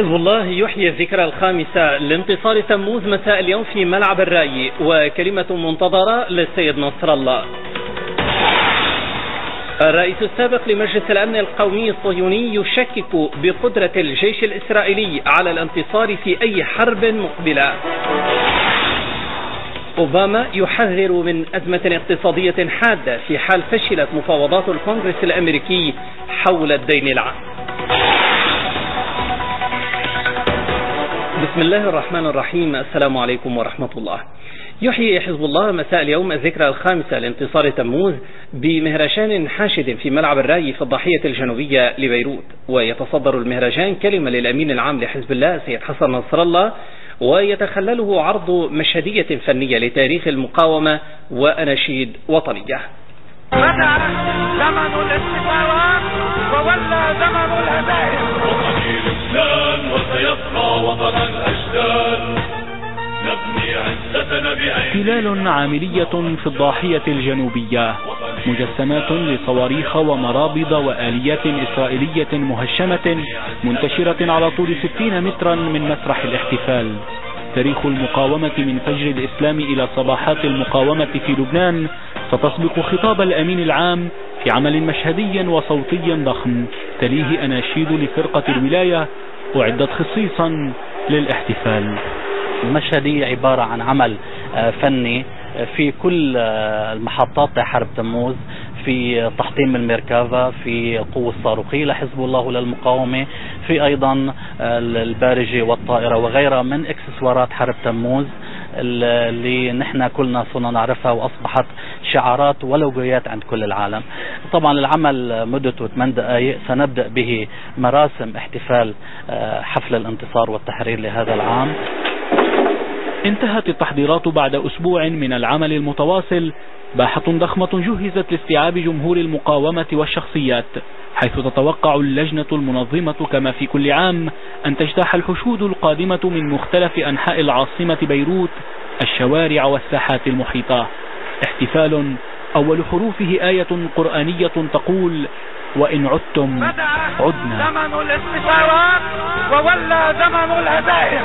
حزب الله يحيي الذكرى الخامسة لانتصار تموز مساء اليوم في ملعب الراي، وكلمة منتظرة للسيد نصر الله. الرئيس السابق لمجلس الأمن القومي الصهيوني يشكك بقدرة الجيش الإسرائيلي على الانتصار في أي حرب مقبلة. أوباما يحذر من أزمة اقتصادية حادة في حال فشلت مفاوضات الكونغرس الأمريكي حول الدين العام. بسم الله الرحمن الرحيم. السلام عليكم ورحمة الله. يحيي حزب الله مساء اليوم الذكرى الخامسة لانتصار تموز بمهرجان حاشد في ملعب الراي في الضاحية الجنوبية لبيروت، ويتصدر المهرجان كلمة للأمين العام لحزب الله سيد حسن نصر الله، ويتخلله عرض مشهدية فنية لتاريخ المقاومة وأناشيد وطنية. بدأ زمن الاستثمارات وولى زمن الهزائم. وطني لبنان وسيبقى وطن الأجداد. نبني عزتنا تلال عاملية في الضاحية الجنوبية، مجسمات لصواريخ ومرابض وآليات إسرائيلية مهشمة منتشرة على طول 60 مترا من مسرح الاحتفال. تاريخ المقاومة من فجر الإسلام إلى صباحات المقاومة في لبنان ستسبق خطاب الأمين العام في عمل مشهدي وصوتي ضخم، تليه أناشيد لفرقة الولاية أعدت خصيصا للاحتفال. المشهدية عبارة عن عمل فني في كل المحطات لحرب تموز، في تحطيم الميركافا، في القوة الصاروخية لحزب الله وللمقاومة، في أيضا البارجة والطائرة وغيرها من اكسسوارات حرب تموز اللي نحن كلنا صرنا نعرفها وأصبحت شعارات ولوجويات عند كل العالم. طبعا العمل مدته 8 دقائق، سنبدأ به مراسم احتفال حفل الانتصار والتحرير لهذا العام. انتهت التحضيرات بعد أسبوع من العمل المتواصل. باحة ضخمة جهزت لاستيعاب جمهور المقاومة والشخصيات، حيث تتوقع اللجنة المنظمة كما في كل عام أن تجتاح الحشود القادمة من مختلف أنحاء العاصمة بيروت الشوارع والساحات المحيطة. احتفال أول حروفه آية قرآنية تقول: وإن عدتم عدنا. زمن الاستثمارات وولى زمن الهزائم.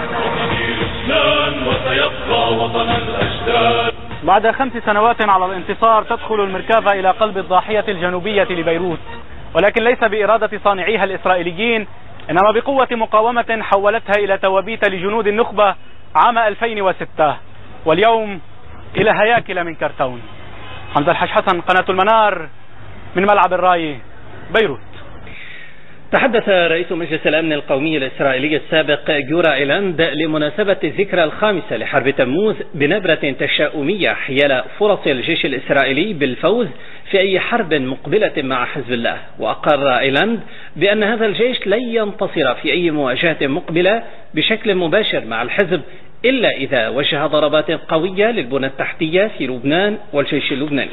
وسيبقى وطن الأجداد. بعد 5 سنوات على الانتصار تدخل المركافة إلى قلب الضاحية الجنوبية لبيروت، ولكن ليس بإرادة صانعيها الإسرائيليين، إنما بقوة مقاومة حولتها إلى توابيت لجنود النخبة عام 2006، واليوم إلى هياكل من كرتون. حمد الحاج حسن، قناة المنار، من ملعب الراي، بيروت. تحدث رئيس مجلس الأمن القومي الإسرائيلي السابق جورا إيلاند لمناسبة الذكرى الخامسة لحرب تموز بنبرة تشاؤمية حيال فرص الجيش الإسرائيلي بالفوز في أي حرب مقبلة مع حزب الله. وأقر إيلاند بأن هذا الجيش لن ينتصر في أي مواجهة مقبلة بشكل مباشر مع الحزب إلا إذا وجه ضربات قوية للبنى التحتية في لبنان والجيش اللبناني.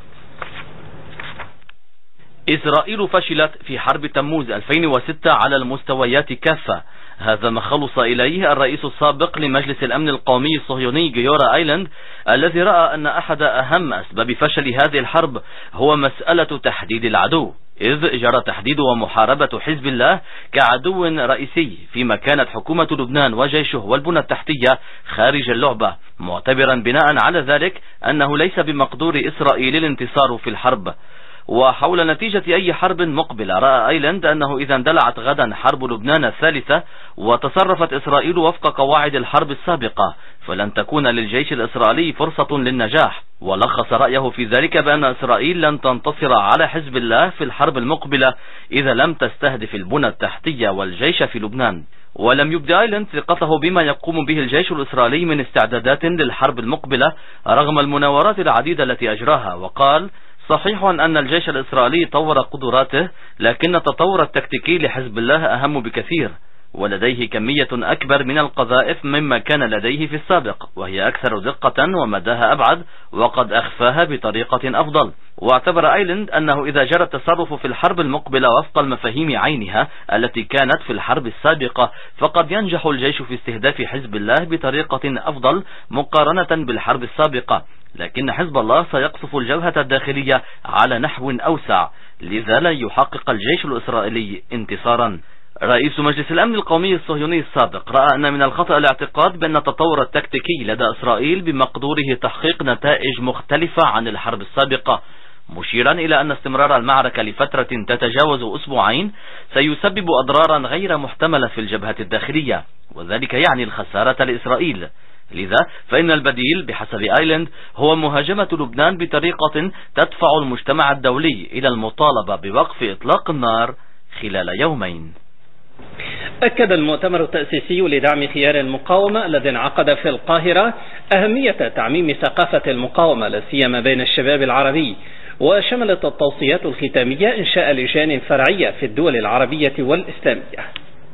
إسرائيل فشلت في حرب تموز 2006 على المستويات كافة. هذا ما خلص إليه الرئيس السابق لمجلس الأمن القومي الصهيوني جيورا إيلاند، الذي رأى أن أحد أهم أسباب فشل هذه الحرب هو مسألة تحديد العدو، إذ جرى تحديد ومحاربة حزب الله كعدو رئيسي، فيما كانت حكومة لبنان وجيشه والبنى التحتية خارج اللعبة، معتبرا بناء على ذلك أنه ليس بمقدور إسرائيل الانتصار في الحرب. وحول نتيجة أي حرب مقبلة رأى إيلاند أنه إذا اندلعت غدا حرب لبنان الثالثة وتصرفت إسرائيل وفق قواعد الحرب السابقة فلن تكون للجيش الإسرائيلي فرصة للنجاح، ولخص رأيه في ذلك بأن إسرائيل لن تنتصر على حزب الله في الحرب المقبلة إذا لم تستهدف البنى التحتية والجيش في لبنان. ولم يبدأ إيلاند ثقته بما يقوم به الجيش الإسرائيلي من استعدادات للحرب المقبلة رغم المناورات العديدة التي أجراها، وقال: صحيح أن الجيش الإسرائيلي طور قدراته، لكن التطور التكتيكي لحزب الله أهم بكثير، ولديه كمية أكبر من القذائف مما كان لديه في السابق، وهي أكثر دقة ومداها أبعد وقد أخفاها بطريقة أفضل. واعتبر إيلاند أنه إذا جرى التصرف في الحرب المقبلة وفق المفاهيم عينها التي كانت في الحرب السابقة فقد ينجح الجيش في استهداف حزب الله بطريقة أفضل مقارنة بالحرب السابقة، لكن حزب الله سيقصف الجبهة الداخلية على نحو أوسع، لذا لن يحقق الجيش الإسرائيلي انتصارا. رئيس مجلس الأمن القومي الصهيوني السابق رأى أن من الخطأ الاعتقاد بأن التطور التكتيكي لدى إسرائيل بمقدوره تحقيق نتائج مختلفة عن الحرب السابقة، مشيرا إلى أن استمرار المعركة لفترة تتجاوز أسبوعين سيسبب أضرارا غير محتملة في الجبهة الداخلية، وذلك يعني الخسارة لإسرائيل. لذا فإن البديل بحسب آيلاند هو مهاجمة لبنان بطريقة تدفع المجتمع الدولي إلى المطالبة بوقف إطلاق النار خلال يومين. أكد المؤتمر التأسيسي لدعم خيار المقاومة الذي انعقد في القاهرة أهمية تعميم ثقافة المقاومة لا سيما بين الشباب العربي، وشملت التوصيات الختامية إنشاء لجان فرعية في الدول العربية والإسلامية.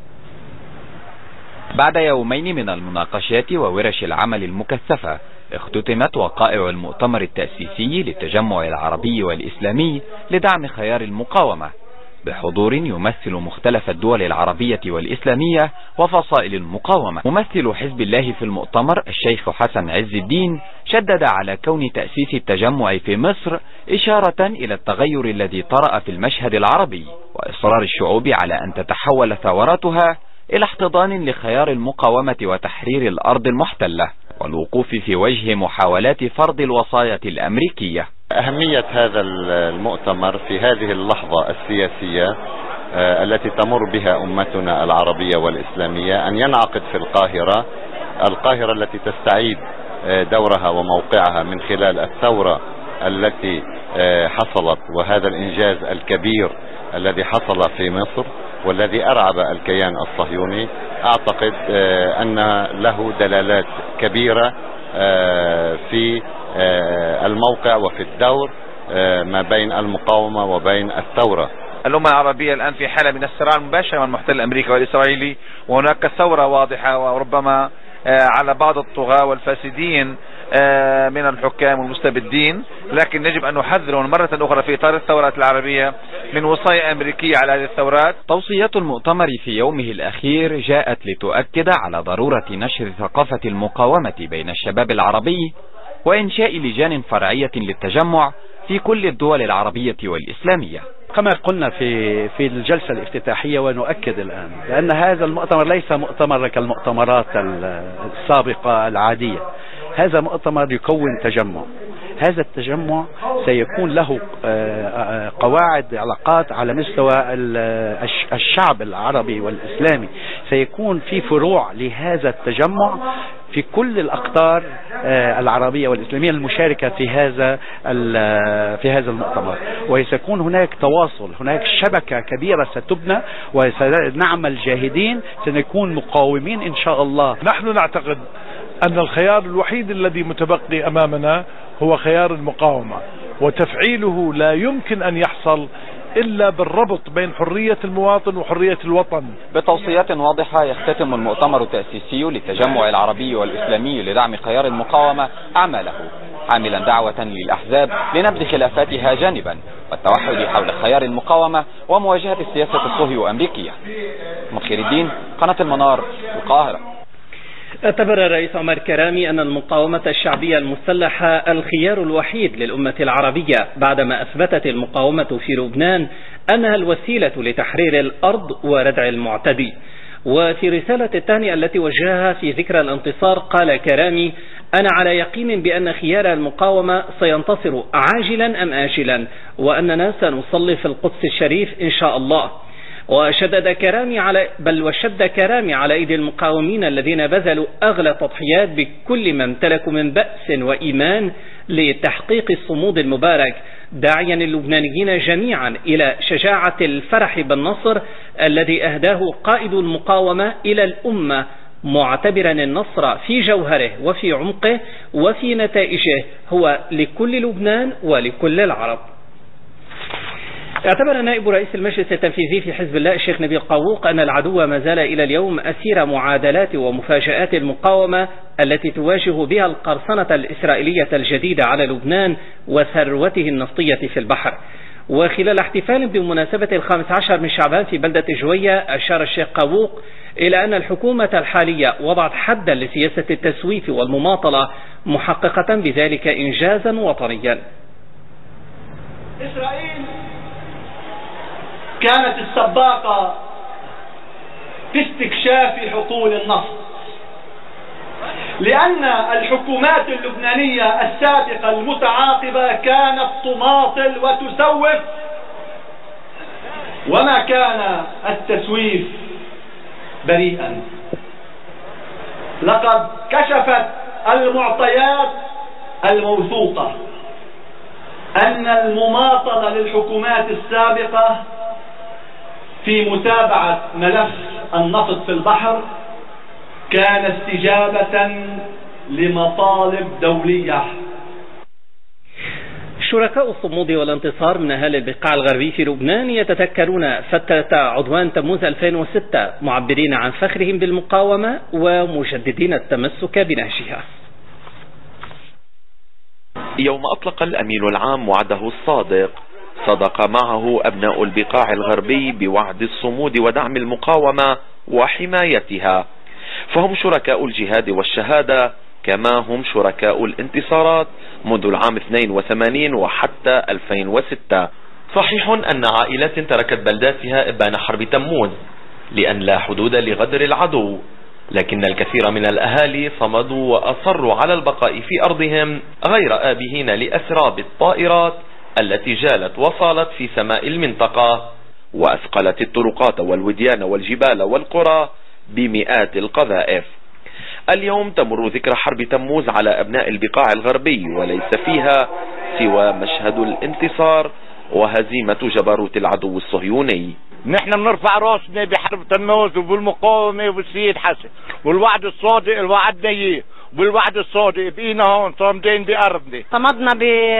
بعد يومين من المناقشات وورش العمل المكثفة، اختتمت وقائع المؤتمر التأسيسي للتجمع العربي والإسلامي لدعم خيار المقاومة بحضور يمثل مختلف الدول العربية والإسلامية وفصائل المقاومة. ممثل حزب الله في المؤتمر الشيخ حسن عز الدين شدد على كون تأسيس التجمع في مصر إشارة إلى التغير الذي طرأ في المشهد العربي، وإصرار الشعوب على أن تتحول ثوراتها إلى احتضان لخيار المقاومة وتحرير الأرض المحتلة والوقوف في وجه محاولات فرض الوصاية الأمريكية. أهمية هذا المؤتمر في هذه اللحظة السياسية التي تمر بها أمتنا العربية والإسلامية أن ينعقد في القاهرة التي تستعيد دورها وموقعها من خلال الثورة التي حصلت، وهذا الإنجاز الكبير الذي حصل في مصر والذي أرعب الكيان الصهيوني. أعتقد أن له دلالات كبيرة في الموقع وفي الدور ما بين المقاومة وبين الثورة. الأمة العربية الآن في حالة من الصراع المباشر مع المحتل الأمريكي والإسرائيلي، وهناك ثورة واضحة وربما على بعض الطغاة والفاسدين من الحكام والمستبدين، لكن يجب أن نحذر مرة أخرى في إطار الثورات العربية من وصايا أمريكية على هذه الثورات. توصيات المؤتمر في يومه الأخير جاءت لتؤكد على ضرورة نشر ثقافة المقاومة بين الشباب العربي وإنشاء لجان فرعية للتجمع في كل الدول العربية والإسلامية. كما قلنا في الجلسة الافتتاحية ونؤكد الآن لأن هذا المؤتمر ليس مؤتمر كالمؤتمرات السابقة العادية، هذا مؤتمر يكون تجمع. هذا التجمع سيكون له قواعد علاقات على مستوى الشعب العربي والإسلامي، سيكون في فروع لهذا التجمع في كل الأقطار العربية والإسلامية المشاركة في هذا المؤتمر، وسيكون هناك تواصل، هناك شبكة كبيرة ستبنى وسنعمل جاهدين، سنكون مقاومين إن شاء الله. نحن نعتقد أن الخيار الوحيد الذي متبقي أمامنا هو خيار المقاومة، وتفعيله لا يمكن أن يحصل إلا بالربط بين حرية المواطن وحرية الوطن. بتوصيات واضحة يختتم المؤتمر التأسيسي للتجمع العربي والإسلامي لدعم خيار المقاومة عمله، عاملا دعوة للأحزاب لنبذ خلافاتها جانبا والتوحد حول خيار المقاومة ومواجهة السياسة الصهيونية أمريكية. مخير الدين، قناة المنار، القاهرة. اعتبر الرئيس عمر كرامي أن المقاومة الشعبية المسلحة الخيار الوحيد للأمة العربية بعدما أثبتت المقاومة في لبنان أنها الوسيلة لتحرير الأرض وردع المعتدي. وفي رسالة التهنئة التي وجهها في ذكرى الانتصار قال كرامي: أنا على يقين بأن خيار المقاومة سينتصر عاجلا أم آجلا، وأننا سنصلي في القدس الشريف إن شاء الله. وشد كرامي على أيدي المقاومين الذين بذلوا أغلى تضحيات بكل ما امتلكوا من بأس وإيمان لتحقيق الصمود المبارك، داعيا اللبنانيين جميعا إلى شجاعة الفرح بالنصر الذي أهداه قائد المقاومة إلى الأمة، معتبرا النصر في جوهره وفي عمقه وفي نتائجه هو لكل لبنان ولكل العرب. اعتبر نائب رئيس المجلس التنفيذي في حزب الله الشيخ نبيل قاووق أن العدو ما زال إلى اليوم أسير معادلات ومفاجآت المقاومة التي تواجه بها القرصنة الإسرائيلية الجديدة على لبنان وثروته النفطية في البحر. وخلال احتفال بمناسبة 15 من شعبان في بلدة جوية، أشار الشيخ قاووق إلى أن الحكومة الحالية وضعت حدا لسياسة التسويف والمماطلة، محققة بذلك إنجازا وطنيا. إسرائيل كانت السباقة في استكشاف حقول النفط، لأن الحكومات اللبنانية السابقة المتعاقبة كانت تماطل وتسوف، وما كان التسويف بريئا. لقد كشفت المعطيات الموثوقة أن المماطلة للحكومات السابقة في متابعة ملف النفط في البحر كان استجابة لمطالب دولية. شركاء الصمود والانتصار من أهالي البقاع الغربي في لبنان يتذكرون فترة عدوان تموز 2006 معبرين عن فخرهم بالمقاومة ومجددين التمسك بنهجها. يوم أطلق الأمين العام وعده الصادق صدق معه أبناء البقاع الغربي بوعد الصمود ودعم المقاومة وحمايتها، فهم شركاء الجهاد والشهادة كما هم شركاء الانتصارات منذ العام 82 وحتى 2006. صحيح أن عائلات تركت بلداتها إبان حرب تموز لأن لا حدود لغدر العدو، لكن الكثير من الأهالي صمدوا وأصروا على البقاء في أرضهم غير آبهين لأسراب الطائرات التي جالت وصالت في سماء المنطقة وأثقلت الطرقات والوديان والجبال والقرى بمئات القذائف. اليوم تمر ذكرى حرب تموز على أبناء البقاع الغربي وليس فيها سوى مشهد الانتصار وهزيمة جبروت العدو الصهيوني. نحن بنرفع راسنا بحرب تموز وبالمقاومة وبالسيد حسن، والوعد الصادق اللي وعدنا اياه، والوعد الصادق بقينا هون صامدين بأرضنا. صمدنا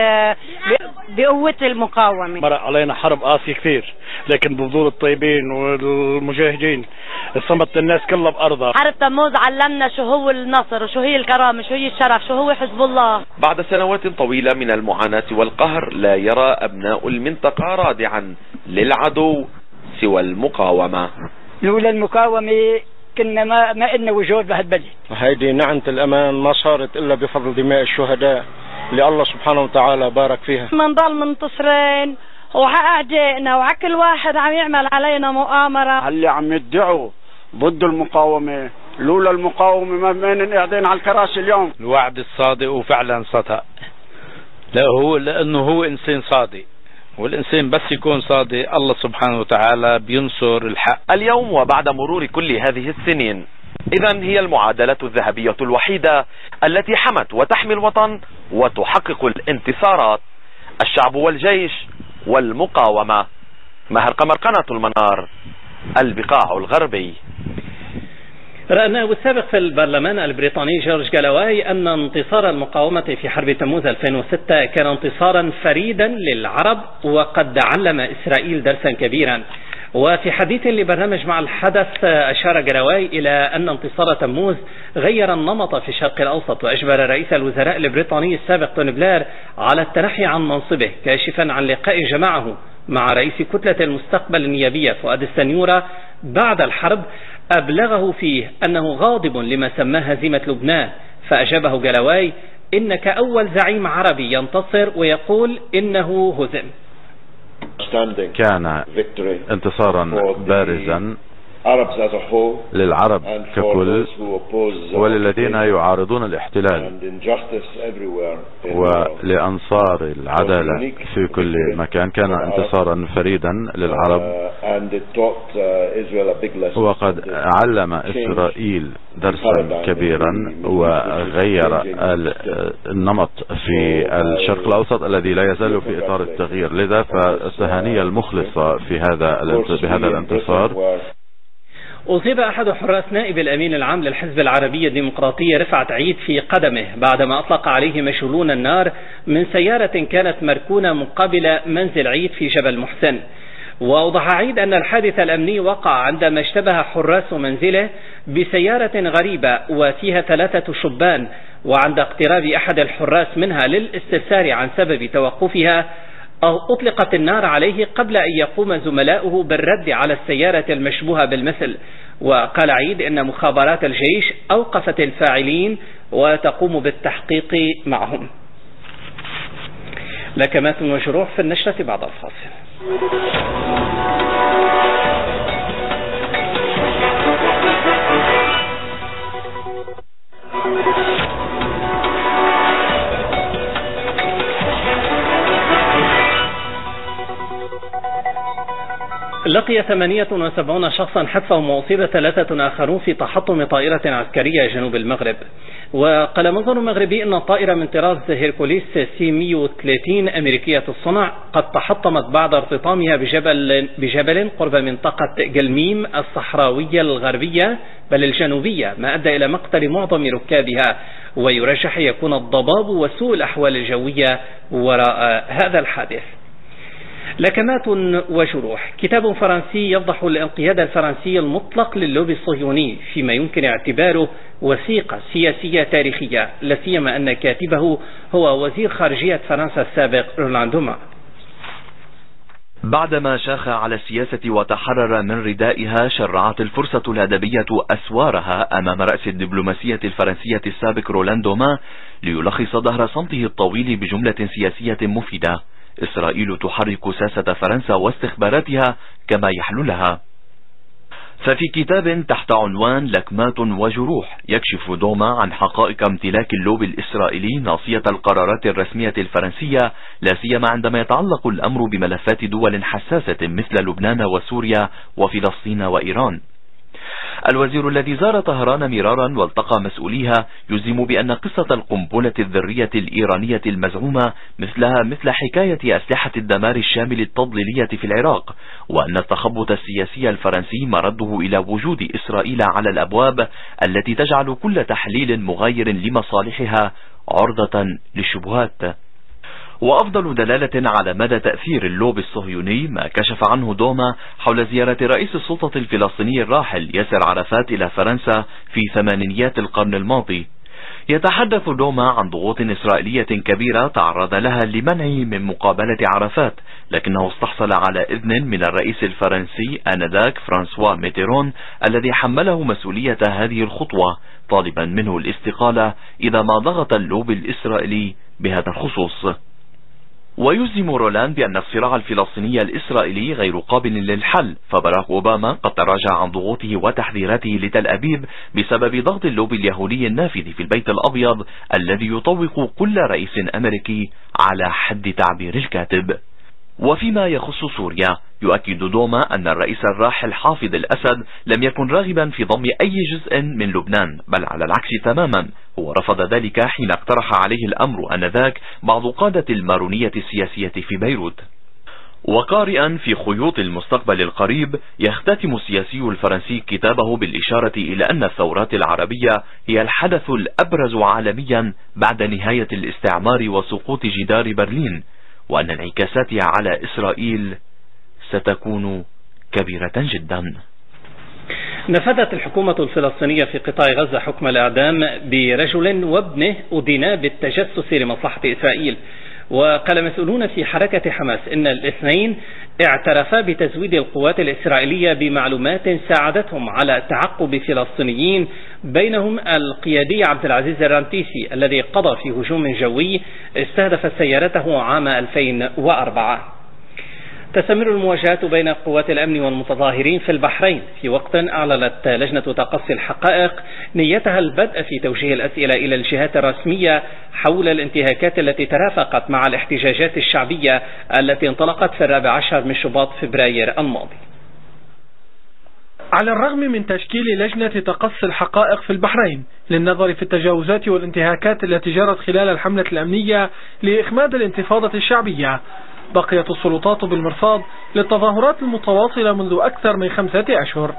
بقوة المقاومة. مرق علينا حرب قاسية كثير، لكن بفضول الطيبين والمجاهدين صمدت الناس كلها بأرضها. حرب تموز علمنا شو هو النصر وشو هي الكرامة، شو هي الشرف، شو هو حزب الله. بعد سنوات طويلة من المعاناة والقهر لا يرى أبناء المنطقة رادعا للعدو سوى المقاومة. لولا المقاومة كنا ما إلنا وجود بهالبلد. هيدي نعنة الأمان ما صارت إلا بفضل دماء الشهداء اللي الله سبحانه وتعالى بارك فيها. منضل منتصرين وعأعدائنا وعكل واحد عم يعمل علينا مؤامرة. اللي عم يدعوا ضد المقاومة، لولا المقاومة ما بين قاعدين على الكراسي اليوم. الوعد الصادق وفعلا صدق. لا هو لأنه هو إنسان صادق، والإنسان بس يكون صادق الله سبحانه وتعالى بينصر الحق. اليوم وبعد مرور كل هذه السنين إذن هي المعادلة الذهبية الوحيدة التي حمت وتحمي الوطن وتحقق الانتصارات: الشعب والجيش والمقاومة. ماهر قمر، قناة المنار، البقاع الغربي. رأى النائب السابق في البرلمان البريطاني جورج جالاواي أن انتصار المقاومة في حرب تموز 2006 كان انتصارا فريدا للعرب وقد علم إسرائيل درسا كبيرا. وفي حديث لبرنامج مع الحدث أشار جالاواي إلى أن انتصار تموز غير النمط في الشرق الأوسط وأجبر رئيس الوزراء البريطاني السابق توني بلير على التنحي عن منصبه، كاشفا عن لقاء جمعه مع رئيس كتلة المستقبل النيابية فؤاد السنيورة بعد الحرب أبلغه فيه أنه غاضب لما سماه هزيمة لبنان، فأجابه جالاواي: إنك أول زعيم عربي ينتصر ويقول إنه هزم. كان انتصارا بارزا للعرب ككل وللذين يعارضون الاحتلال ولأنصار العدالة في كل مكان. كان انتصارا فريدا للعرب، وقد علم إسرائيل درسا كبيرا وغير النمط في الشرق الأوسط الذي لا يزال في إطار التغيير. لذا فالتهاني المخلصة بهذا الانتصار. أصيب أحد حراس نائب الأمين العام للحزب العربي الديمقراطي رفعت عيد في قدمه بعدما أطلق عليه مشعولون النار من سيارة كانت مركونة مقابل منزل عيد في جبل محسن. وأوضح عيد أن الحادث الأمني وقع عندما اشتبه حراس منزله بسيارة غريبة وفيها 3 شبان، وعند اقتراب أحد الحراس منها للاستفسار عن سبب توقفها أطلقت النار عليه قبل أن يقوم زملاؤه بالرد على السيارة المشبوهة بالمثل. وقال عيد إن مخابرات الجيش أوقفت الفاعلين وتقوم بالتحقيق معهم. لكمات وجروح في النشرة بعد الفاصل. لقي 78 شخصا حتفهم وأصيب 3 آخرون في تحطم طائرة عسكرية جنوب المغرب. وقال مصدر مغربي أن الطائرة من طراز هيركوليس سي 130 أمريكية الصنع قد تحطمت بعد ارتطامها بجبل قرب منطقة جلميم الصحراوية الغربية بل الجنوبية، ما أدى إلى مقتل معظم ركابها، ويرجح يكون الضباب وسوء الأحوال الجوية وراء هذا الحادث. لكمات وجروح. كتاب فرنسي يفضح الانقياد الفرنسي المطلق للوبي الصهيوني فيما يمكن اعتباره وثيقة سياسية تاريخية، لا سيما أن كاتبه هو وزير خارجية فرنسا السابق رولاند دوما. بعدما شاخ على السياسة وتحرر من ردائها، شرعت الفرصة الأدبية أسوارها أمام رأس الدبلوماسية الفرنسية السابق رولاند دوما ليلخص ظهر صمته الطويل بجملة سياسية مفيدة: إسرائيل تحرك ساسة فرنسا واستخباراتها كما يحلو لها. ففي كتاب تحت عنوان لكمات وجروح يكشف دوما عن حقائق امتلاك اللوبي الإسرائيلي ناصية القرارات الرسمية الفرنسية، لا سيما عندما يتعلق الأمر بملفات دول حساسة مثل لبنان وسوريا وفلسطين وإيران. الوزير الذي زار طهران مرارا والتقى مسؤوليها يجزم بأن قصة القنبلة الذرية الإيرانية المزعومة مثلها مثل حكاية أسلحة الدمار الشامل التضليلية في العراق، وأن التخبط السياسي الفرنسي مرده إلى وجود إسرائيل على الأبواب التي تجعل كل تحليل مغاير لمصالحها عرضة للشبهات. وأفضل دلالة على مدى تأثير اللوبي الصهيوني ما كشف عنه دوما حول زيارة رئيس السلطة الفلسطيني الراحل ياسر عرفات إلى فرنسا في ثمانينيات القرن الماضي. يتحدث دوما عن ضغوط إسرائيلية كبيرة تعرض لها لمنعه من مقابلة عرفات، لكنه استحصل على إذن من الرئيس الفرنسي آنذاك فرانسوا ميتيرون الذي حمله مسؤولية هذه الخطوة، طالبا منه الاستقالة إذا ما ضغط اللوبي الإسرائيلي بهذا الخصوص. ويجزم رولاند بأن الصراع الفلسطيني الإسرائيلي غير قابل للحل، فباراك أوباما قد تراجع عن ضغوطه وتحذيراته لتل أبيب بسبب ضغط اللوبي اليهودي النافذ في البيت الأبيض الذي يطوق كل رئيس أمريكي على حد تعبير الكاتب. وفيما يخص سوريا، يؤكد دوما أن الرئيس الراحل حافظ الأسد لم يكن راغبا في ضم أي جزء من لبنان، بل على العكس تماما، هو رفض ذلك حين اقترح عليه الأمر آنذاك بعض قادة المارونية السياسية في بيروت. وقارئا في خيوط المستقبل القريب، يختتم السياسي الفرنسي كتابه بالإشارة إلى أن الثورات العربية هي الحدث الأبرز عالميا بعد نهاية الاستعمار وسقوط جدار برلين، وأن انعكاساتها على إسرائيل ستكون كبيرة جدا. نفذت الحكومة الفلسطينية في قطاع غزة حكم الإعدام برجل وابنه أدينا بالتجسس لمصلحة إسرائيل. وقال مسؤولون في حركة حماس إن الاثنين اعترفا بتزويد القوات الإسرائيلية بمعلومات ساعدتهم على تعقب فلسطينيين، بينهم القيادي عبد العزيز الرنتيسي الذي قضى في هجوم جوي استهدف سيارته عام 2004. تستمر المواجهات بين قوات الأمن والمتظاهرين في البحرين، في وقت أعلنت لجنة تقصي الحقائق نيتها البدء في توجيه الأسئلة إلى الجهات الرسمية حول الانتهاكات التي ترافقت مع الاحتجاجات الشعبية التي انطلقت في 14 من شباط فبراير الماضي. على الرغم من تشكيل لجنة تقصي الحقائق في البحرين للنظر في التجاوزات والانتهاكات التي جرت خلال الحملة الأمنية لإخماد الانتفاضة الشعبية، بقيت السلطات بالمرصاد للتظاهرات المتواصلة منذ أكثر من 5 أشهر.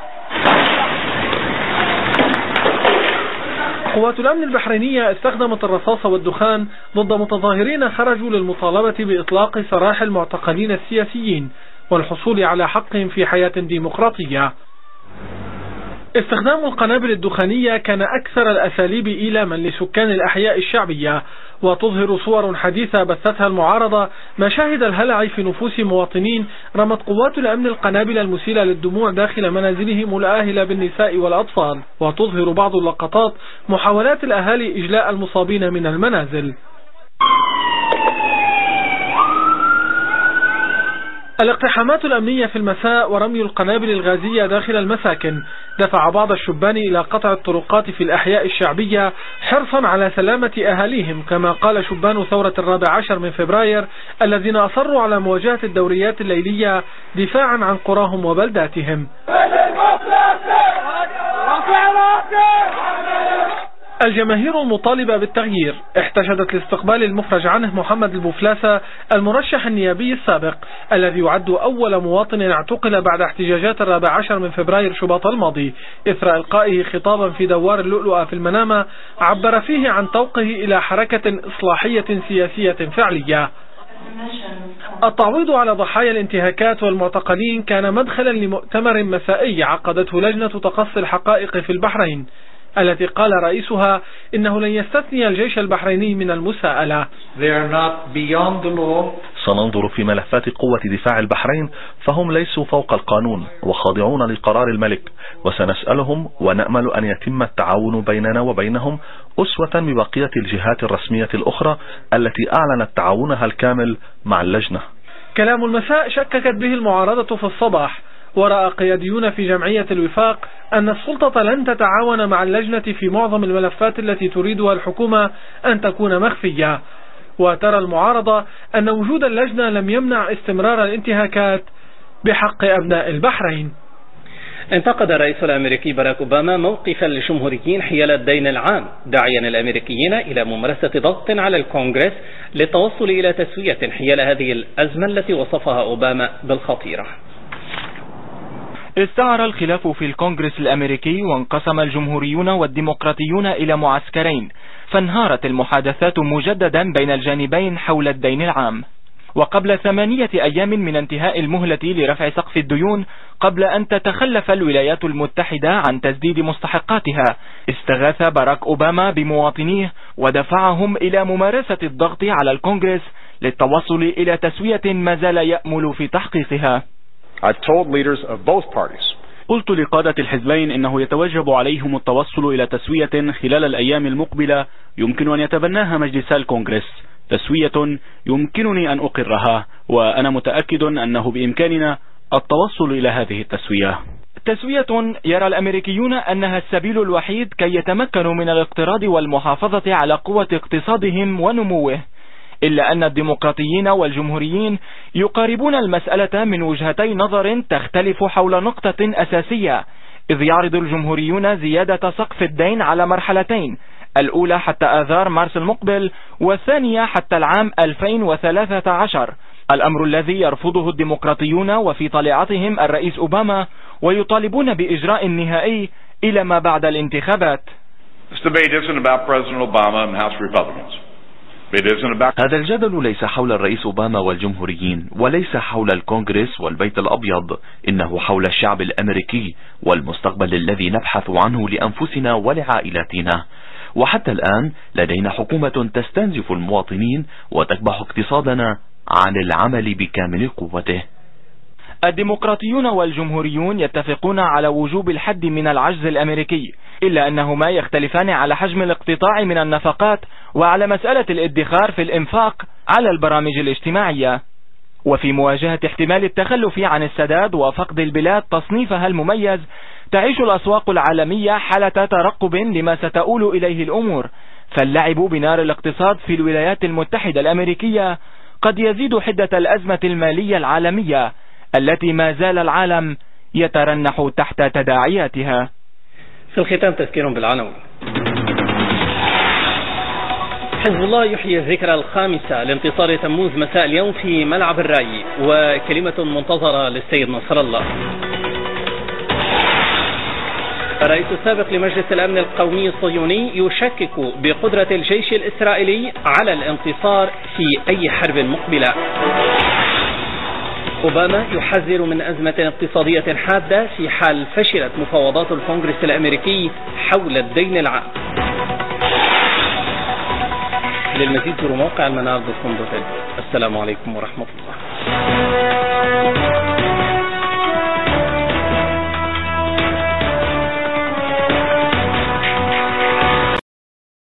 قوات الأمن البحرينية استخدمت الرصاص والدخان ضد متظاهرين خرجوا للمطالبة بإطلاق سراح المعتقلين السياسيين والحصول على حقهم في حياة ديمقراطية. استخدام القنابل الدخانية كان أكثر الأساليب إيلاما لسكان الأحياء الشعبية، وتظهر صور حديثة بثتها المعارضة مشاهد الهلع في نفوس مواطنين رمت قوات الأمن القنابل المسيلة للدموع داخل منازلهم الآهلة بالنساء والأطفال، وتظهر بعض اللقطات محاولات الأهالي إجلاء المصابين من المنازل. الاقتحامات الأمنية في المساء ورمي القنابل الغازية داخل المساكن دفع بعض الشبان إلى قطع الطرقات في الأحياء الشعبية حرصا على سلامة أهاليهم، كما قال شبان ثورة 14 من فبراير الذين أصروا على مواجهة الدوريات الليلية دفاعا عن قراهم وبلداتهم. الجماهير المطالبة بالتغيير احتشدت لاستقبال المفرج عنه محمد البوفلاسة المرشح النيابي السابق الذي يعد أول مواطن اعتقل بعد احتجاجات 14 من فبراير شباط الماضي، إثر إلقائه خطابا في دوار اللؤلؤة في المنامة عبر فيه عن توقه إلى حركة إصلاحية سياسية فعلية. التعويض على ضحايا الانتهاكات والمعتقلين كان مدخلا لمؤتمر مسائي عقدته لجنة تقصي الحقائق في البحرين، التي قال رئيسها إنه لن يستثني الجيش البحريني من المساءلة. سننظر في ملفات قوة دفاع البحرين، فهم ليسوا فوق القانون وخاضعون لقرار الملك، وسنسألهم ونأمل أن يتم التعاون بيننا وبينهم أسوة ببقية الجهات الرسمية الأخرى التي أعلنت تعاونها الكامل مع اللجنة. كلام المساء شككت به المعارضة في الصباح، ورأى قياديون في جمعية الوفاق أن السلطة لن تتعاون مع اللجنة في معظم الملفات التي تريدها الحكومة أن تكون مخفية، وترى المعارضة أن وجود اللجنة لم يمنع استمرار الانتهاكات بحق أبناء البحرين. انتقد الرئيس الأمريكي باراك أوباما موقف الجمهوريين حيال الدين العام، داعيا الأمريكيين إلى ممارسة ضغط على الكونغرس للتوصل إلى تسوية حيال هذه الأزمة التي وصفها أوباما بالخطيرة. استعر الخلاف في الكونغرس الأمريكي وانقسم الجمهوريون والديمقراطيون إلى معسكرين، فانهارت المحادثات مجددا بين الجانبين حول الدين العام. وقبل 8 أيام من انتهاء المهلة لرفع سقف الديون قبل أن تتخلف الولايات المتحدة عن تسديد مستحقاتها، استغاث باراك أوباما بمواطنيه ودفعهم إلى ممارسة الضغط على الكونغرس للتوصل إلى تسوية ما زال يأمل في تحقيقها. قلت لقادة الحزبين إنه يتوجب عليهم التوصل إلى تسوية خلال الأيام المقبلة يمكن أن يتبناها مجلسا الكونغرس، تسوية يمكنني أن أقرها، وأنا متأكد أنه بإمكاننا التوصل إلى هذه التسوية. تسوية يرى الأمريكيون أنها السبيل الوحيد كي يتمكنوا من الاقتراض والمحافظة على قوة اقتصادهم ونموه، إلا أن الديمقراطيين والجمهوريين يقاربون المسألة من وجهتي نظر تختلف حول نقطة أساسية، إذ يعرض الجمهوريون زيادة سقف الدين على مرحلتين، الأولى حتى آذار مارس المقبل والثانية حتى العام 2013، الأمر الذي يرفضه الديمقراطيون وفي طليعتهم الرئيس أوباما، ويطالبون بإجراء نهائي إلى ما بعد الانتخابات. هذا الجدل ليس حول الرئيس أوباما والجمهوريين، وليس حول الكونغرس والبيت الأبيض، إنه حول الشعب الأمريكي والمستقبل الذي نبحث عنه لأنفسنا ولعائلاتنا. وحتى الآن لدينا حكومة تستنزف المواطنين وتكبح اقتصادنا عن العمل بكامل قوته. الديمقراطيون والجمهوريون يتفقون على وجوب الحد من العجز الأمريكي، إلا أنهما يختلفان على حجم الاقتطاع من النفقات وعلى مسألة الادخار في الإنفاق على البرامج الاجتماعية. وفي مواجهة احتمال التخلف عن السداد وفقد البلاد تصنيفها المميز، تعيش الأسواق العالمية حالة ترقب لما ستؤول إليه الأمور، فاللعب بنار الاقتصاد في الولايات المتحدة الأمريكية قد يزيد حدة الأزمة المالية العالمية التي ما زال العالم يترنح تحت تداعياتها. في الختام تذكير بالعناوين. حزب الله يحيي الذكرى الخامسة لانتصار تموز مساء اليوم في ملعب الراي، وكلمة منتظرة للسيد نصر الله. الرئيس السابق لمجلس الأمن القومي الصهيوني يشكك بقدرة الجيش الإسرائيلي على الانتصار في أي حرب مقبلة. أوباما يحذر من أزمة اقتصادية حادة في حال فشلت مفاوضات الكونغرس الأمريكي حول الدين العام. للمزيد زوروا موقع المنار.com. السلام عليكم ورحمة الله.